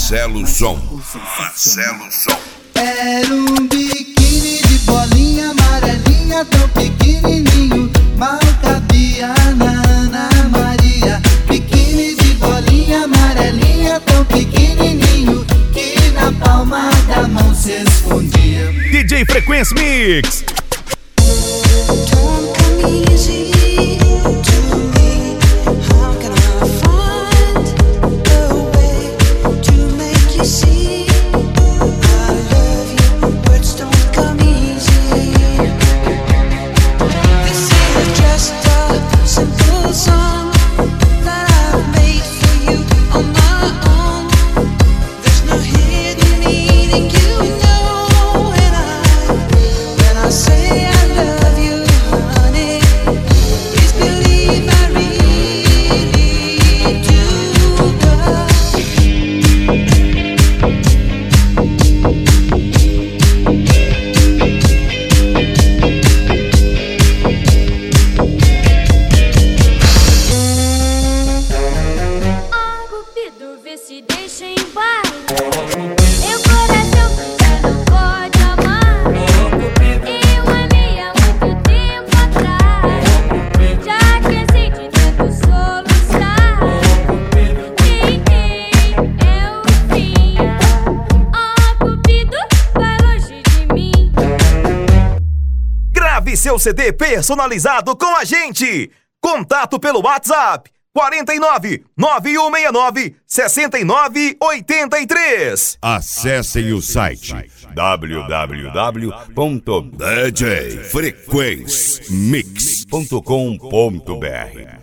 Marcelo Som. Marcelo Som. Era um biquíni de bolinha amarelinha, tão pequenininho, mal cabia na Ana Maria. Biquíni de bolinha amarelinha, tão pequenininho, que na palma da mão se escondia. DJ Frequência Mix. Don't come easy to me. How can I find a way to make you see I love you? Words don't come easy. This is just a simple song that I've made for you on my own. There's no hidden meaning, you know, and when I say I love you, honey, please believe I really do. Ó Cupido, vê se deixa em paz. Meu coração já não pode amar. Eu amei há muito tempo atrás. Já cansei de tanto soluçar. É o fim. Ó Cupido, vai longe de mim. Grave seu CD personalizado com a gente. Contato pelo WhatsApp 49 9169 6983. Acessem o site www.djfrequencemix.com.br.